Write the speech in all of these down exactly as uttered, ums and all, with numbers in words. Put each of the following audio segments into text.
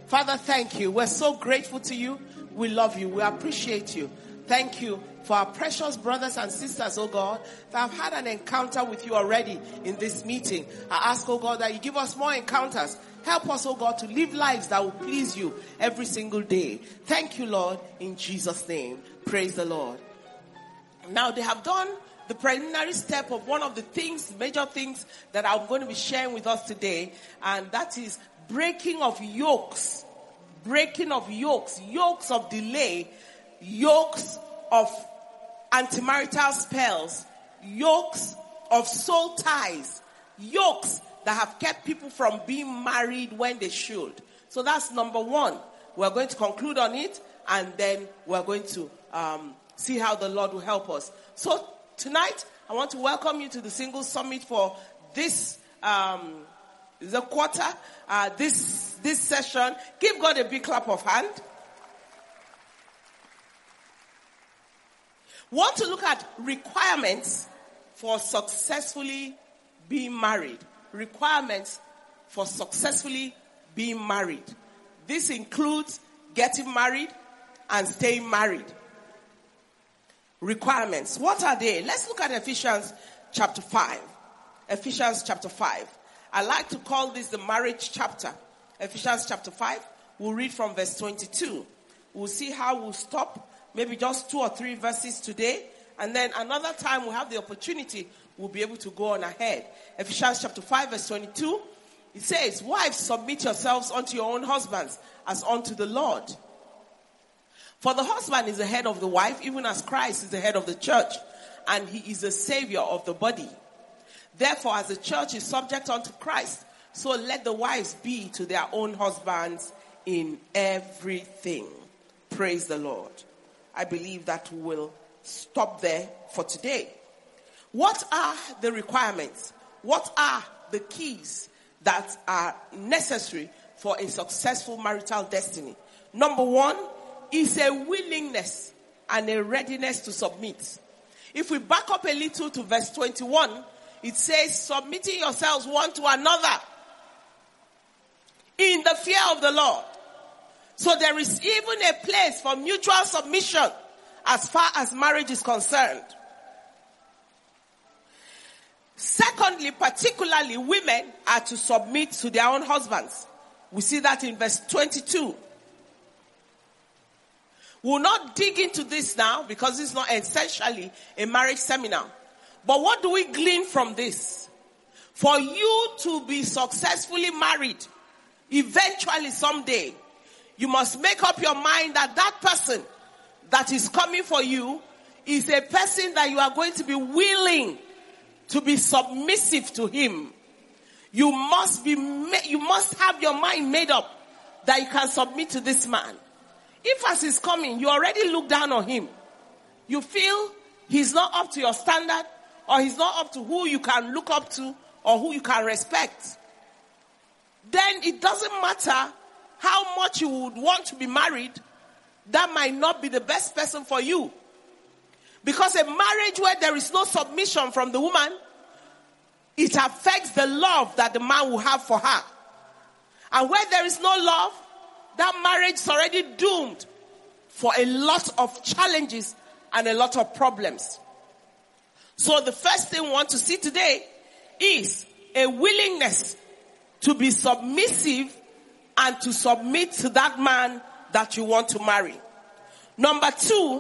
Father, thank you. We're so grateful to you. We love you. We appreciate you. Thank you for our precious brothers and sisters, oh God, that have had an encounter with you already in this meeting. I ask, oh God, that you give us more encounters. Help us, oh God, to live lives that will please you every single day. Thank you, Lord, in Jesus' name. Praise the Lord. Now, they have done the preliminary step of one of the things, major things that I'm going to be sharing with us today, and that is breaking of yokes. Breaking of yokes. Yokes of delay. Yokes of antimarital spells. Yokes of soul ties. Yokes that have kept people from being married when they should. So that's number one. We're going to conclude on it, and then we're going to um, see how the Lord will help us. So tonight, I want to welcome you to the Singles Summit for this um, the quarter, uh, this this session. Give God a big clap of hand. Want to look at requirements for successfully being married. Requirements for successfully being married. This includes getting married and staying married. Requirements. What are they? Let's look at Ephesians chapter five. Ephesians chapter five. I like to call this the marriage chapter. Ephesians chapter five. We'll read from verse twenty-two. We'll see how we'll stop. Maybe just two or three verses today. And then another time we'll have the opportunity. We'll be able to go on ahead. Ephesians chapter five verse twenty-two. It says, wives, submit yourselves unto your own husbands as unto the Lord. For the husband is the head of the wife, even as Christ is the head of the church, and he is the savior of the body. Therefore, as the church is subject unto Christ, so let the wives be to their own husbands in everything. Praise the Lord. I believe that we will stop there for today. What are the requirements? What are the keys that are necessary for a successful marital destiny? Number one is a willingness and a readiness to submit. If we back up a little to verse twenty-one, it says, submitting yourselves one to another in the fear of the Lord. So there is even a place for mutual submission as far as marriage is concerned. Secondly, particularly women are to submit to their own husbands. We see that in verse twenty-two. We'll not dig into this now because it's not essentially a marriage seminar. But what do we glean from this? For you to be successfully married, eventually someday, you must make up your mind that that person that is coming for you is a person that you are going to be willing to be submissive to him. You must be, you must have your mind made up that you can submit to this man. If as he's coming, you already look down on him. You feel he's not up to your standard, or he's not up to who you can look up to, or who you can respect. Then it doesn't matter how much you would want to be married, that might not be the best person for you. Because a marriage where there is no submission from the woman, it affects the love that the man will have for her. And where there is no love, that marriage is already doomed for a lot of challenges and a lot of problems. So the first thing we want to see today is a willingness to be submissive and to submit to that man that you want to marry. Number two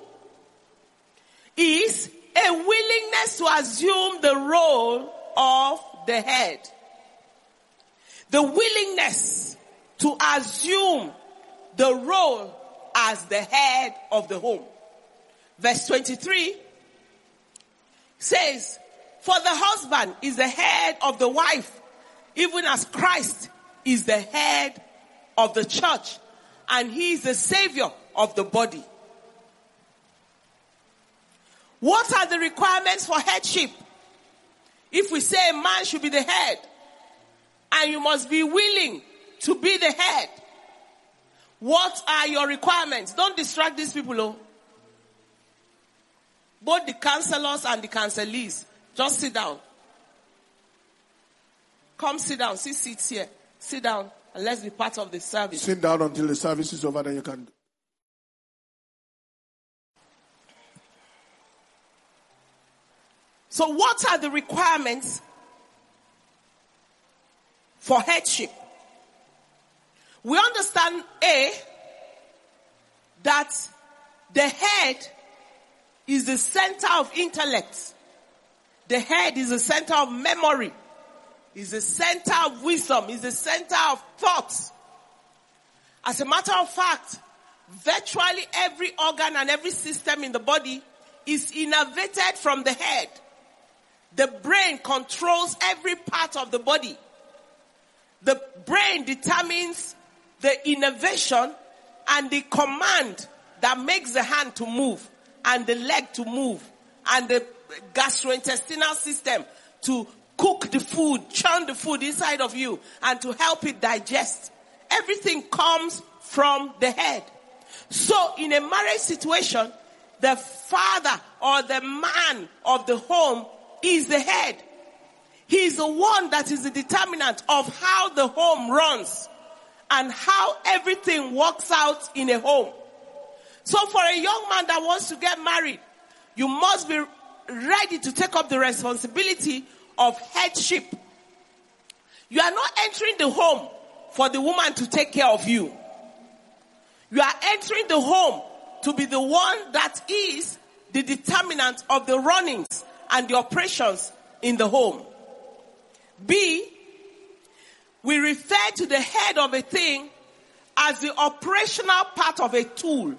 is a willingness to assume the role of the head. The willingness to assume the role as the head of the home. Verse twenty-three says, for the husband is the head of the wife, even as Christ is the head of the church, and he is the savior of the body. What are the requirements for headship? If we say a man should be the head, and you must be willing to be the head, what are your requirements? Don't distract these people, oh. Both the counselors and the counselees, just sit down. Come sit down. See seats here. Sit down. And let's be part of the service. Sit down until the service is over, then you can. So what are the requirements for headship? We understand, A, that the head is the center of intellect. The head is the center of memory. Is the center of wisdom. Is the center of thoughts. As a matter of fact, virtually every organ and every system in the body is innervated from the head. The brain controls every part of the body. The brain determines the innervation and the command that makes the hand to move and the leg to move and the gastrointestinal system to cook the food, churn the food inside of you and to help it digest. Everything comes from the head. So in a marriage situation, the father or the man of the home is the head. He is the one that is the determinant of how the home runs and how everything works out in a home. So for a young man that wants to get married, you must be ready to take up the responsibility of headship. You are not entering the home for the woman to take care of you. You are entering the home to be the one that is the determinant of the runnings and the operations in the home. B, we refer to the head of a thing as the operational part of a tool.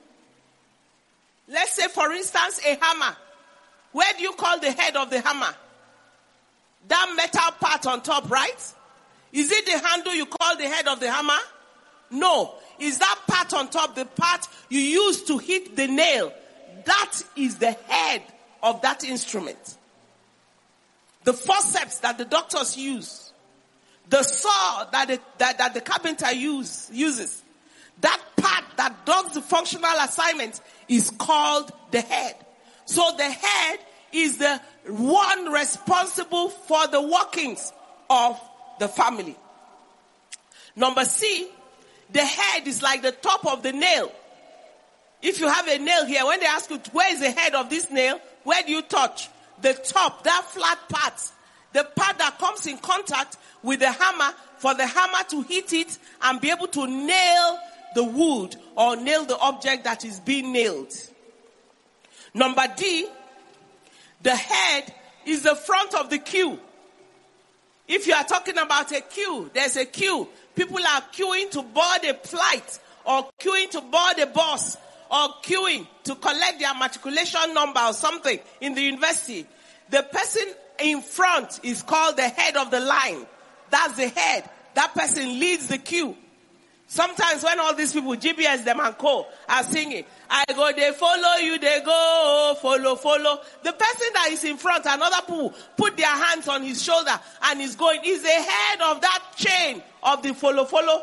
Let's say, for instance, a hammer. Where do you call the head of the hammer? That metal part on top, right? Is it the handle you call the head of the hammer? No. Is that part on top the part you use to hit the nail? That is the head of that instrument. The forceps that the doctors use. The saw that the, that, that the carpenter use, uses. That part that does the functional assignment is called the head. So the head is the one responsible for the workings of the family. Number C, the head is like the top of the nail. If you have a nail here, when they ask you, where is the head of this nail? Where do you touch? The top, that flat part. The part that comes in contact with the hammer for the hammer to hit it and be able to nail the wood or nail the object that is being nailed. Number D, the head is the front of the queue. If you are talking about a queue, there's a queue. People are queuing to board a flight or queuing to board a bus or queuing to collect their matriculation number or something in the university. The person in front is called the head of the line. That's the head. That person leads the queue. Sometimes when all these people, G B S, them and co, are singing, I go, they follow you, they go, follow, follow. The person that is in front and other people put their hands on his shoulder and is going, is the head of that chain of the follow, follow.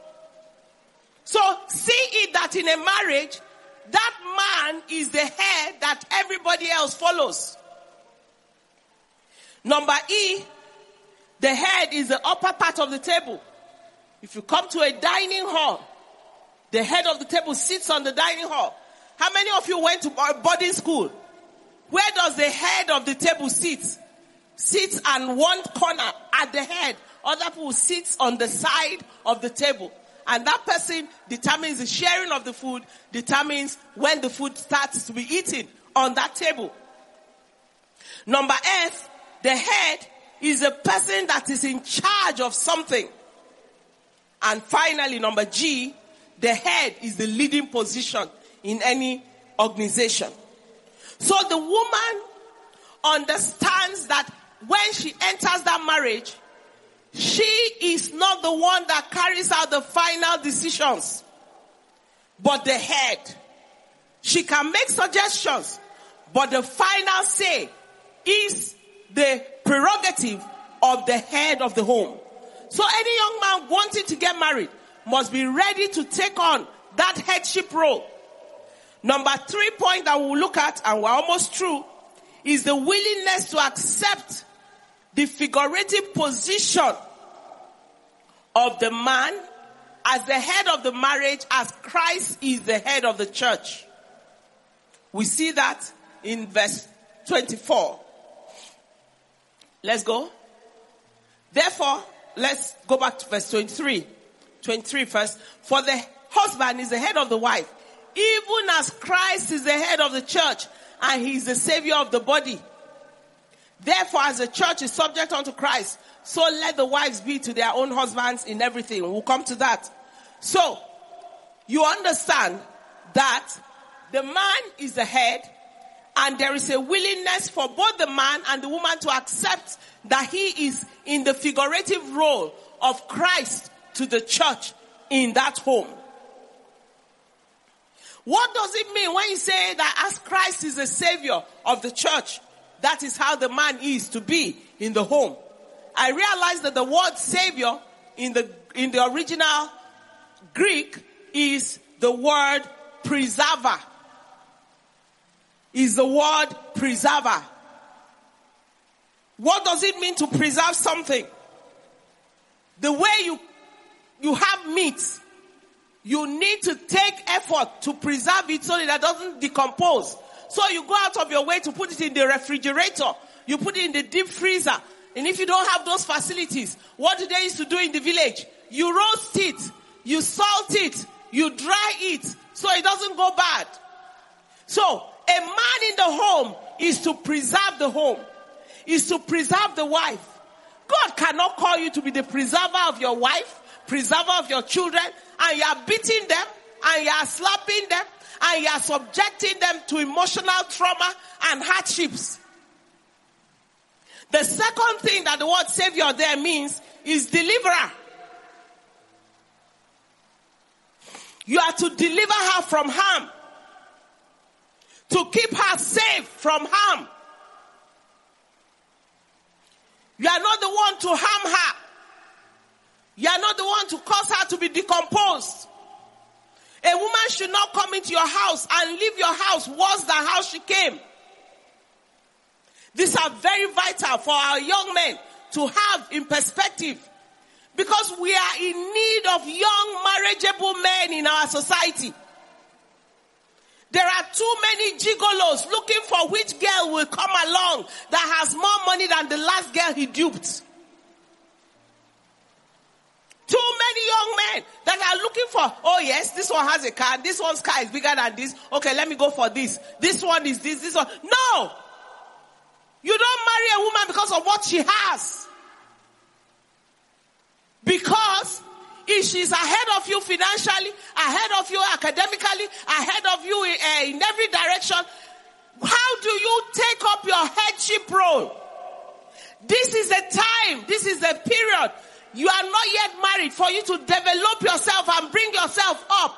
So see it that in a marriage, that man is the head that everybody else follows. Number E, the head is the upper part of the table. If you come to a dining hall, the head of the table sits on the dining hall. How many of you went to boarding school? Where does the head of the table sit? Sits on one corner at the head. Other people sit on the side of the table. And that person determines the sharing of the food, determines when the food starts to be eaten on that table. Number F, the head is the person that is in charge of something. And finally, number G, the head is the leading position in any organization. So the woman understands that when she enters that marriage, she is not the one that carries out the final decisions, but the head. She can make suggestions, but the final say is the prerogative of the head of the home. So any young man wanting to get married must be ready to take on that headship role. Number three point that we'll look at, and we're almost through, is the willingness to accept the figurative position of the man as the head of the marriage, as Christ is the head of the church. We see that in verse twenty-four. Let's go. Therefore, let's go back to verse twenty-three. twenty-three first. For the husband is the head of the wife, even as Christ is the head of the church, and he is the savior of the body. Therefore, as the church is subject unto Christ, so let the wives be to their own husbands in everything. We'll come to that. So, you understand that the man is the head, and there is a willingness for both the man and the woman to accept that he is in the figurative role of Christ to the church in that home. What does it mean when you say that as Christ is the savior of the church, that is how the man is to be in the home? I realize that the word savior in the in the original Greek is the word preserver. Is the word preserver. What does it mean to preserve something? The way you you have meat, you need to take effort to preserve it so that it doesn't decompose. So you go out of your way to put it in the refrigerator. You put it in the deep freezer. And if you don't have those facilities, what do they used to do in the village? You roast it, you salt it, you dry it, so it doesn't go bad. So, a man in the home is to preserve the home, is to preserve the wife. God cannot call you to be the preserver of your wife, preserver of your children, and you are beating them, and you are slapping them, and you are subjecting them to emotional trauma and hardships. The second thing that the word savior there means is deliverer. You are to deliver her from harm, to keep her safe from harm. You are not the one to harm her. You are not the one to cause her to be decomposed. A woman should not come into your house and leave your house worse than how she came. These are very vital for our young men to have in perspective, because we are in need of young marriageable men in our society. There are too many gigolos looking for which girl will come along that has more money than the last girl he duped. Too many young men that are looking for, oh yes, this one has a car, this one's car is bigger than this. Okay, let me go for this. This one is this, this one. No! You don't marry a woman because of what she has. Because if she's ahead of you financially, ahead of you academically, ahead of you in, uh, in every direction, how do you take up your headship role? This is the time, this is the period. You are not yet married for you to develop yourself and bring yourself up.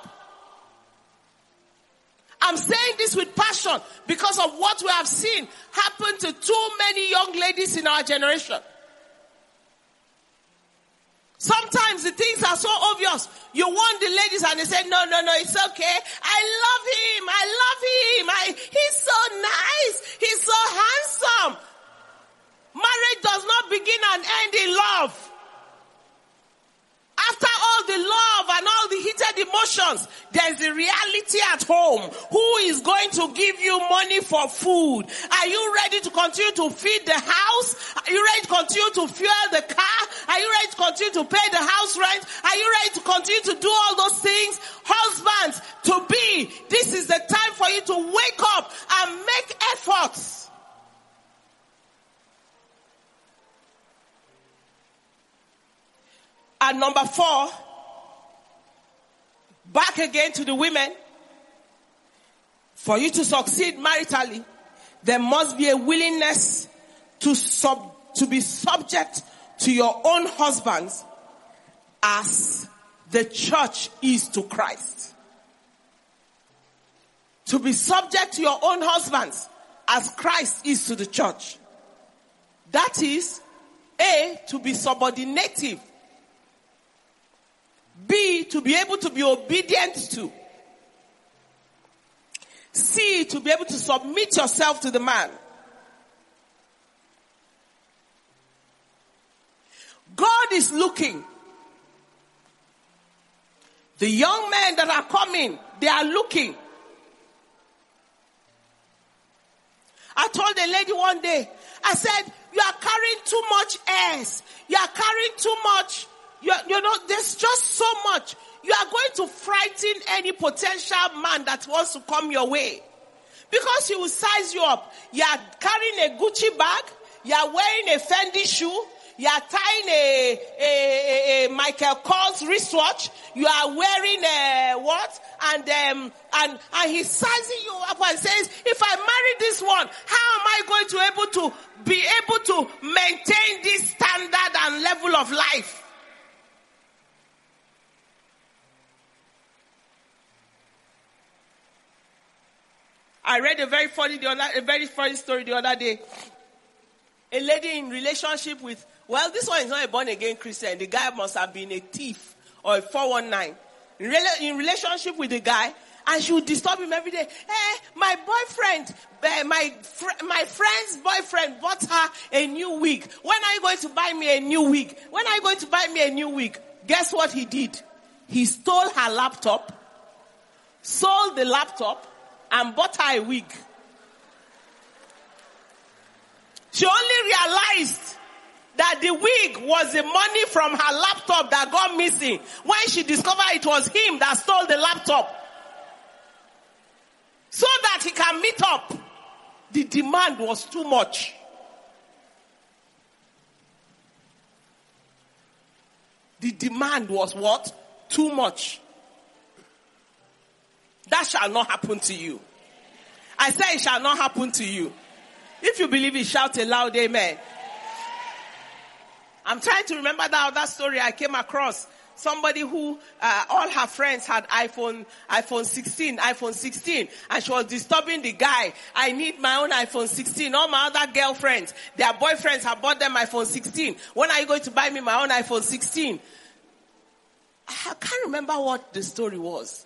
I'm saying this with passion because of what we have seen happen to too many young ladies in our generation. Sometimes the things are so obvious. You want the ladies and they say, no, no, no, it's okay. I love him. I love him. I, he's so nice. He's so handsome. Marriage does not begin and end in love. After all the love and all the heated emotions, there's a reality at home. Who is going to give you money for food? Are you ready to continue to feed the house? Are you ready to continue to fuel the car? Are you ready to continue to pay the house rent? Are you ready to continue to do all those things? Husbands, to be, this is the time for you to wake up and make efforts. And number four, back again to the women. For you to succeed maritally, there must be a willingness to sub, to be subject to your own husbands as the church is to Christ. To be subject to your own husbands as Christ is to the church. That is, A, to be subordinative. B, to be able to be obedient to. C, to be able to submit yourself to the man. God is looking The young men that are coming, they are looking. I told a lady one day, I said, you are carrying too much airs. You are carrying too much. You, are, you know, there's just so much. You are going to frighten any potential man that wants to come your way. Because he will size you up. You are carrying a Gucci bag. You are wearing a Fendi shoe. You are tying a, a, a, a Michael Kors wristwatch. You are wearing a what? And, um, and, and he's sizing you up and says, if I marry this one, how am I going to able to be able to maintain this standard and level of life? I read a very funny, the other, a very funny story the other day. A lady in relationship with, well, this one is not a born-again Christian. The guy must have been a thief or a four one nine. In, rela- in relationship with the guy, and she would disturb him every day. Hey, my boyfriend, uh, my fr- my friend's boyfriend bought her a new wig. When are you going to buy me a new wig? When are you going to buy me a new wig? Guess what he did? He stole her laptop, sold the laptop, and bought her a wig. She only realized that the wig was the money from her laptop that got missing when she discovered it was him that stole the laptop. So that he can meet up. The demand was too much. The demand was what? Too much. That shall not happen to you. I say it shall not happen to you. If you believe it, shout a loud amen. I'm trying to remember that other story I came across. Somebody who, uh, all her friends had iPhone, iPhone sixteen, iPhone sixteen, and she was disturbing the guy. I need my own iPhone sixteen. All my other girlfriends, their boyfriends have bought them iPhone sixteen. When are you going to buy me my own iPhone sixteen? I can't remember what the story was.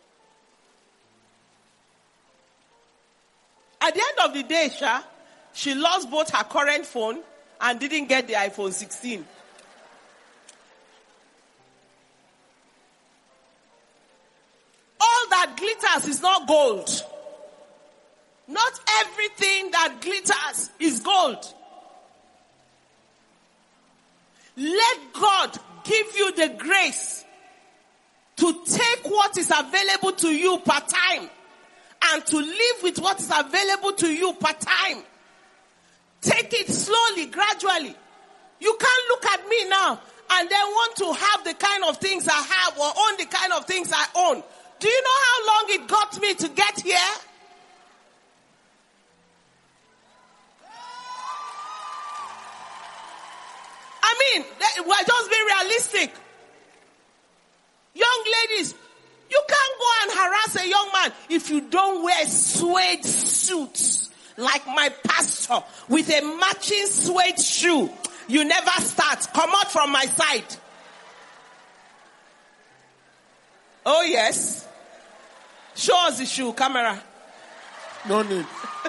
At the end of the day, Sha, she lost both her current phone and didn't get the iPhone sixteen. All that glitters is not gold. Not everything that glitters is gold. Let God give you the grace to take what is available to you per time and to live with what is available to you per time. Take it slowly, gradually. You can't look at me now and then want to have the kind of things I have or own the kind of things I own. Do you know how long it got me to get here? I mean, we're just being realistic. Young ladies, you can't go and harass a young man if you don't wear suede suits like my pastor with a matching suede shoe. You never start. Come out from my side. Oh yes. Show us the shoe, camera. No need.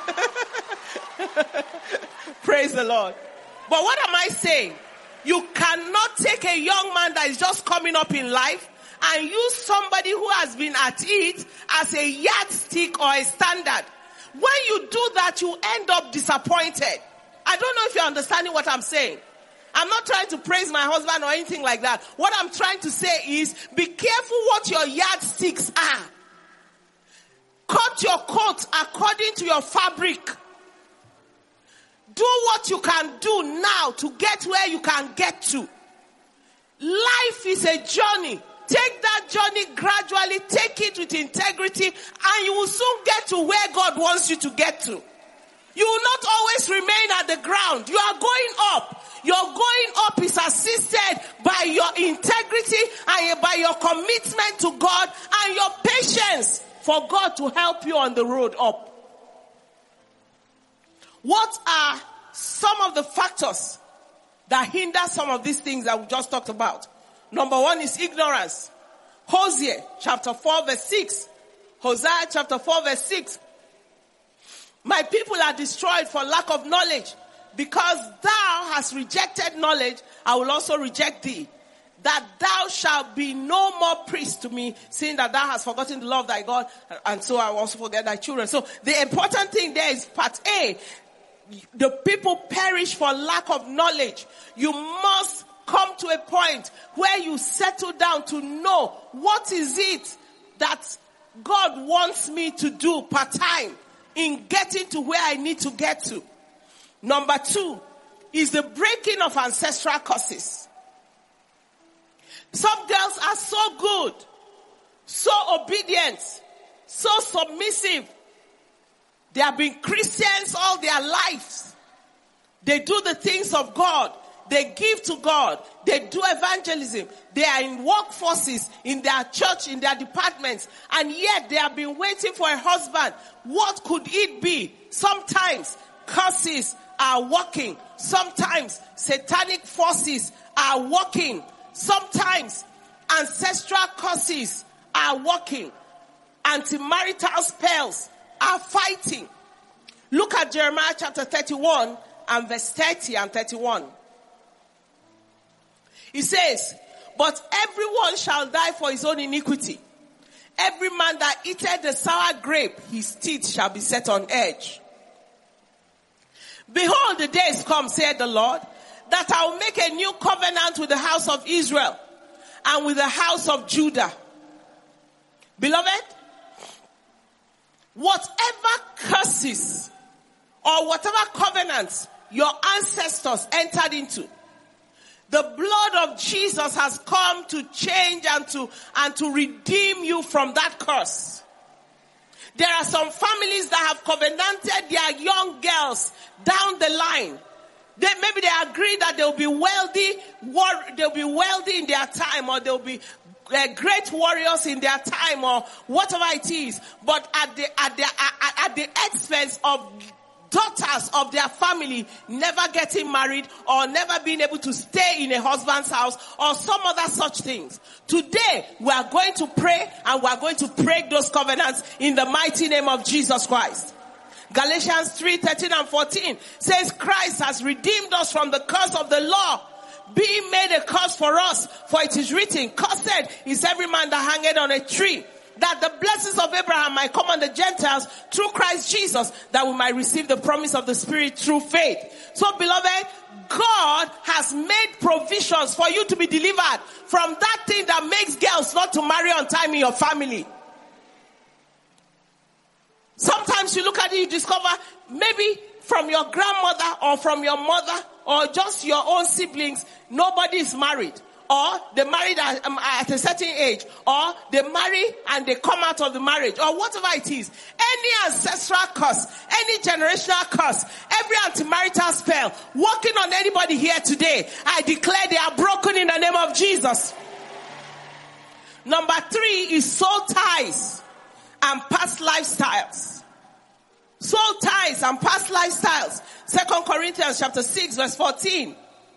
Praise the Lord. But what am I saying? You cannot take a young man that is just coming up in life and use somebody who has been at it as a yardstick or a standard. When you do that, you end up disappointed. I don't know if you're understanding what I'm saying. I'm not trying to praise my husband or anything like that. What I'm trying to say is, be careful what your yardsticks are. Cut your coat according to your fabric. Do what you can do now to get where you can get to. Life is a journey. Take that journey gradually, take it with integrity, and you will soon get to where God wants you to get to. You will not always remain at the ground. You are going up. Your going up is assisted by your integrity and by your commitment to God and your patience for God to help you on the road up. What are some of the factors that hinder some of these things that we just talked about? Number one is ignorance. Hosea chapter four verse six. Hosea chapter four verse six. My people are destroyed for lack of knowledge. Because thou hast rejected knowledge, I will also reject thee. that thou shalt be no more priest to me, seeing that thou hast forgotten the law of thy God, and so I will also forget thy children. So the important thing there is part A. The people perish for lack of knowledge. You must come to a point where you settle down to know what is it that God wants me to do part time in getting to where I need to get to. Number two is the breaking of ancestral curses. Some girls are so good, so obedient, so submissive. They have been Christians all their lives. They do the things of God. They give to God. They do evangelism. They are in workforces, in their church, in their departments. And yet they have been waiting for a husband. What could it be? Sometimes curses are working. Sometimes satanic forces are working. Sometimes ancestral curses are working. Anti-marital spells are fighting. Look at Jeremiah chapter thirty-one and verse thirty and thirty-one. He says, but everyone shall die for his own iniquity. Every man that eateth the sour grape, his teeth shall be set on edge. Behold, the days come, saith the Lord, that I will make a new covenant with the house of Israel and with the house of Judah. Beloved, whatever curses or whatever covenants your ancestors entered into, the blood of Jesus has come to change and to, and to redeem you from that curse. There are some families that have covenanted their young girls down the line. They, maybe they agree that they'll be wealthy, war, they'll be wealthy in their time, or they'll be uh, great warriors in their time, or whatever it is. But at the, at the, at, at the expense of daughters of their family never getting married or never being able to stay in a husband's house or some other such things. Today, we are going to pray and we are going to break those covenants in the mighty name of Jesus Christ. Galatians three, thirteen and fourteen says Christ has redeemed us from the curse of the law, being made a curse for us. For it is written, cursed is every man that hangeth on a tree, that the blessings of Abraham might come on the Gentiles through Christ Jesus, that we might receive the promise of the Spirit through faith. So beloved, God has made provisions for you to be delivered from that thing that makes girls not to marry on time in your family. Sometimes you look at it, you discover maybe from your grandmother or from your mother or just your own siblings, nobody is married. Or they married at, um, at a certain age, or they marry and they come out of the marriage, or whatever it is. Any ancestral curse, any generational curse, every anti-marital spell working on anybody here today, I declare they are broken in the name of Jesus. Number three is soul ties and past lifestyles. Soul ties and past lifestyles. Second Corinthians chapter six verse fourteen.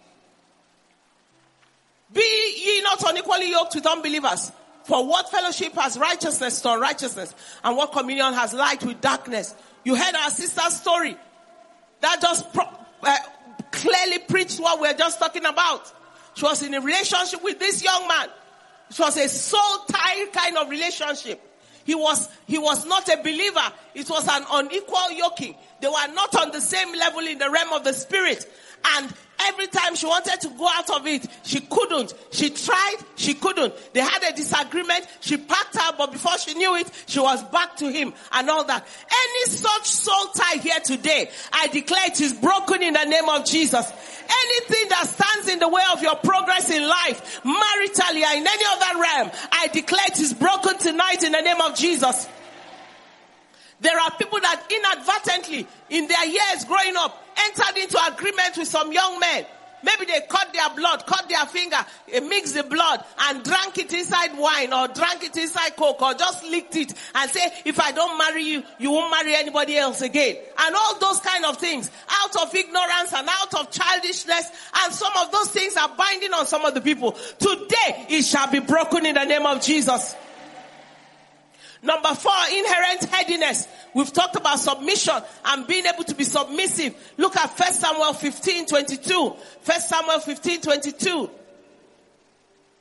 Be ye not unequally yoked with unbelievers. For what fellowship has righteousness to unrighteousness? And what communion has light with darkness? You heard our sister's story. That just pro- uh, clearly preached what we're just talking about. She was in a relationship with this young man. It was a soul tie kind of relationship. He was, he was not a believer. It was an unequal yoking. They were not on the same level in the realm of the spirit. And every time she wanted to go out of it, she couldn't. She tried, she couldn't. They had a disagreement. She packed her, but before she knew it, she was back to him and all that. Any such soul tie here today, I declare it is broken in the name of Jesus. Anything that stands in the way of your progress in life, maritally or in any other realm, I declare it is broken tonight in the name of Jesus. There are people that inadvertently, in their years growing up, entered into agreement with some young men. Maybe they cut their blood, cut their finger, mixed the blood and drank it inside wine or drank it inside coke or just licked it and say, if I don't marry you, you won't marry anybody else again. And all those kind of things out of ignorance and out of childishness, and some of those things are binding on some of the people. Today it shall be broken in the name of Jesus. Number four, inherent headiness. We've talked about submission and being able to be submissive. Look at First Samuel fifteen twenty-two. First Samuel fifteen twenty-two.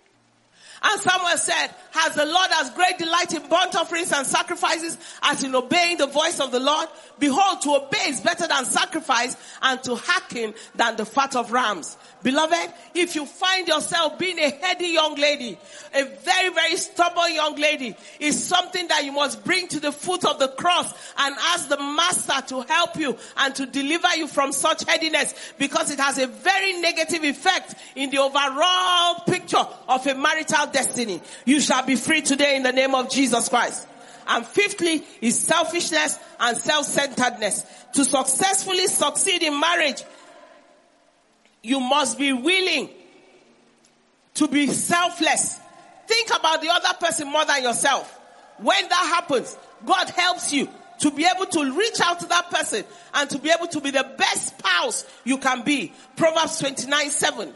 And Samuel said, has the Lord as great delight in burnt offerings and sacrifices as in obeying the voice of the Lord? Behold, to obey is better than sacrifice, and to hearken than the fat of rams. Beloved, if you find yourself being a heady young lady, a very, very stubborn young lady, is something that you must bring to the foot of the cross and ask the master to help you and to deliver you from such headiness, because it has a very negative effect in the overall picture of a marital destiny. You shall be free today in the name of Jesus Christ. And fifthly is selfishness and self-centeredness. To successfully succeed in marriage, you must be willing to be selfless. Think about the other person more than yourself. When that happens, God helps you to be able to reach out to that person and to be able to be the best spouse you can be. Proverbs twenty-nine seven.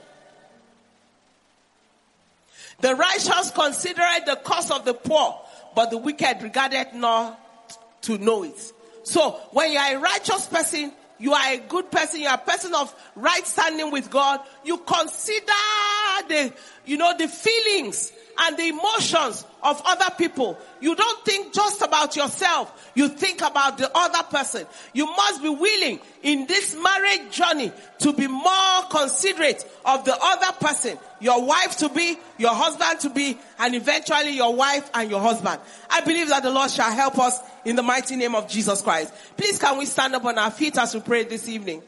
The righteous considereth the cause of the poor, but the wicked regardeth not to know it. So, when you are a righteous person, you are a good person, you are a person of right standing with God, you consider the, you know, the feelings and the emotions of other people. You don't think just about yourself. You think about the other person. You must be willing in this marriage journey to be more considerate of the other person. Your wife to be, your husband to be, and eventually your wife and your husband. I believe that the Lord shall help us in the mighty name of Jesus Christ. Please can we stand up on our feet as we pray this evening?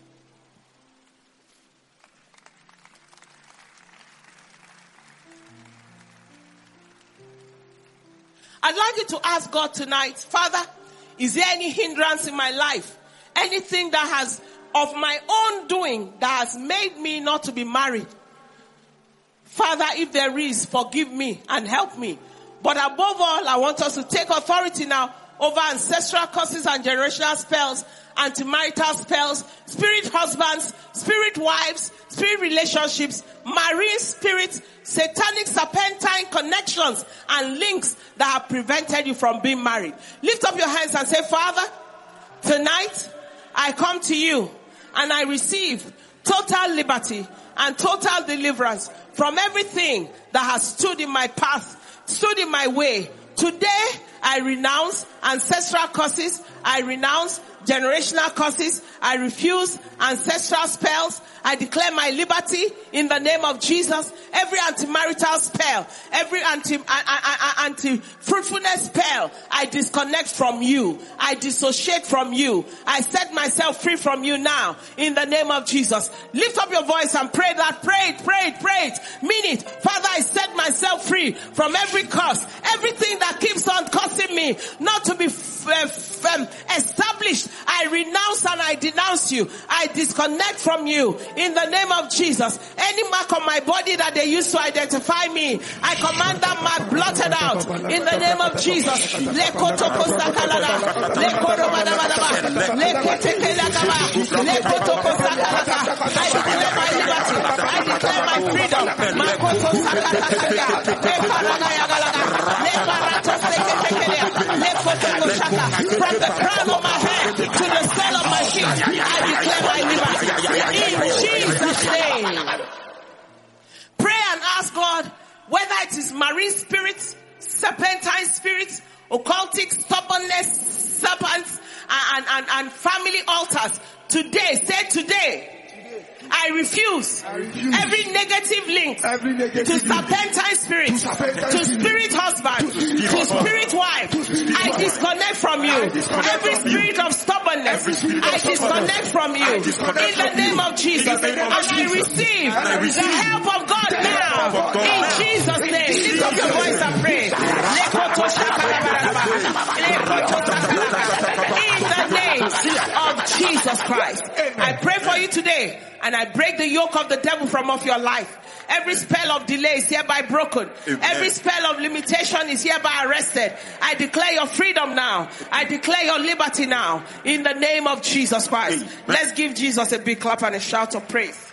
I'd like you to ask God tonight, Father, is there any hindrance in my life? Anything that has, of my own doing, that has made me not to be married? Father, if there is, forgive me and help me. But above all, I want us to take authority now over ancestral curses and generational spells, anti-marital spells, spirit husbands, spirit wives, spirit relationships, marine spirits, satanic serpentine connections and links that have prevented you from being married. Lift up your hands and say, Father, tonight I come to you and I receive total liberty and total deliverance from everything that has stood in my path, stood in my way. Today, I renounce ancestral curses. I renounce generational curses. I refuse ancestral spells. I declare my liberty in the name of Jesus. Every anti-marital spell, every anti, anti-fruitfulness spell, I disconnect from you. I dissociate from you. I set myself free from you now in the name of Jesus. Lift up your voice and pray that. Pray it, pray it, pray it. Mean it. Father, I set myself free from every curse, everything that keeps on causing me not to be f- f- um, established. I renounce and I denounce you. I disconnect from you in the name of Jesus. Any mark on my body that they used to identify me, I command that mark blotted out in the name of Jesus. I declare my liberty. I declare my freedom. From the crown of my head to the sole of my feet, I declare my liberty. In Jesus' name. Pray and ask God whether it is marine spirits, serpentine spirits, occultic stubbornness, serpents, and, and, and family altars. Today, say today. I refuse, I refuse every negative link every negative to serpentine spirit, to, serpentine to spirit husband, to spirit, to spirit wife. To spirit I disconnect from you. Disconnect every from spirit you. Of stubbornness, spirit I, of disconnect from you. I disconnect in the name of Jesus. And I receive, and I receive the help of God now. Of God. In Jesus' name. Lift up your voice and pray. In the name of Jesus Christ. I pray for you today. And I break the yoke of the devil from off your life. Every spell of delay is hereby broken. Amen. Every spell of limitation is hereby arrested. I declare your freedom now. I declare your liberty now. In the name of Jesus Christ. Amen. Let's give Jesus a big clap and a shout of praise.